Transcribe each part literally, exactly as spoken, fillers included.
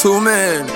Two men.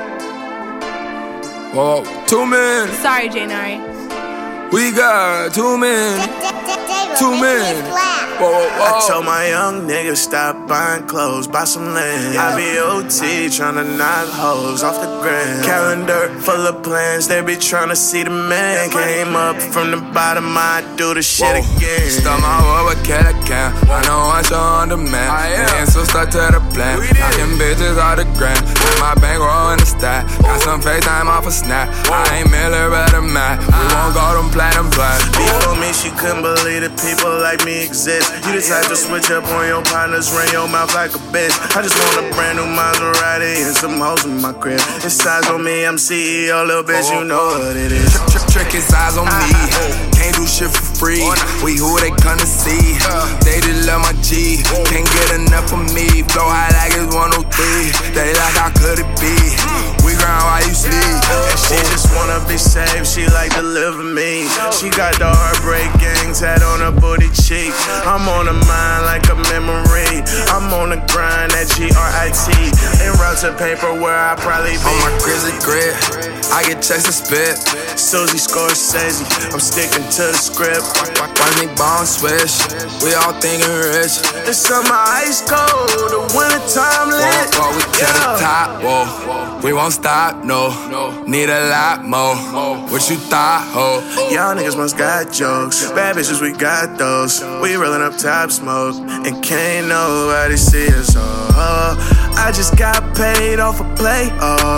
Whoa, two men. Sorry, J Nari. We got two men. Two men. Whoa, whoa, whoa. I told my young niggas stop buying clothes, buy some land. I be O T tryna knock hoes off the ground. Calendar full of plans, they be tryna see the man. Came up from the bottom, I do the shit Whoa. again. Start my world with cat account. I know I'm so on demand. And so start to the plan. Knocking bitches out the grand. With my bankroll in the stack. Got some FaceTime off a snap. I ain't Miller, but a Mac. We won't go them platinum black. Before me, she couldn't believe that people like me exist. You the type to switch up on your partners, run your mouth like a bitch. I just want a brand new Maserati and some hoes in my crib. It's size on me, I'm C E O, little bitch, you know what it is. Trickin' size on me, can't do shit for free. We who they come to see, they just love my G. Can't get enough of me, flow high like it's one oh three. They like how could it be, we grind while you sleep. And she just wanna be saved, she like to live with me. She got the heartbreak gang tat on her booty cheek. I'm on her mind like a memory. I'm on the grind at G R I T. En route to paper where I probably be. On my grizzly grit, I get checks to spit. Susie Scorsese, I'm sticking to the script. Watch me bone switch, we all thinking rich. The summer ice cold, the winter time lit. Whoa, whoa, we to the top, whoa. We won't stop, no. Need a lot more. What you thought, ho? Y'all niggas must got jokes. Bad bitches, we got those. We rolling up top smoke, and can't nobody see us. Oh, I just got paid off a play.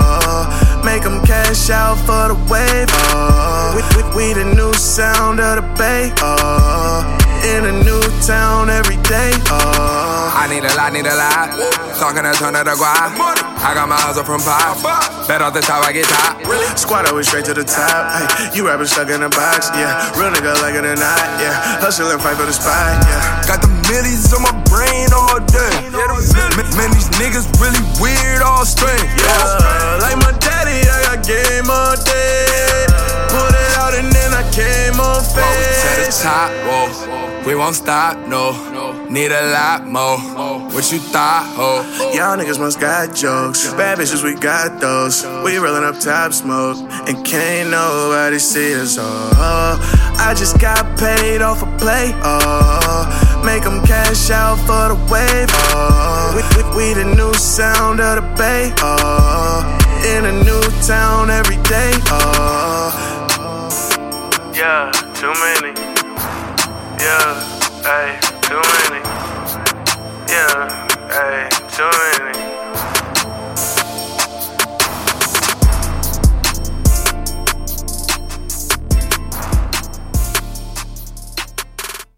Oh, make them cash out for the wave. Oh, we, we, we the new sound of the bay. Oh, in a new town every day. Oh, I need a lot, need a lot. Talking a ton of the guap. I got my hustle from pop. Bet off the top, I get top. Squad always straight to the top. Ay, you rappers stuck in a box, yeah. Real nigga like it or not, yeah. Hustle and fight for the spot, yeah. Got the millies on my brain all day. Man, man, these niggas really weird all straight. Yeah, like my daddy, I got game all day. Put it out and then I came on Whoa, to the face. top, whoa. We won't stop, no. Need a lot more. What you thought, ho? Y'all niggas must got jokes. Bad bitches, we got those. We rolling up top smoke, and can't nobody see us. Oh, I just got paid off a play. Oh, make them cash out for the wave. Oh, we, we, we the new sound of the bay. Oh, in a new town every day. Oh, yeah, too many. Yeah, hey, too many. Yeah, hey, too many.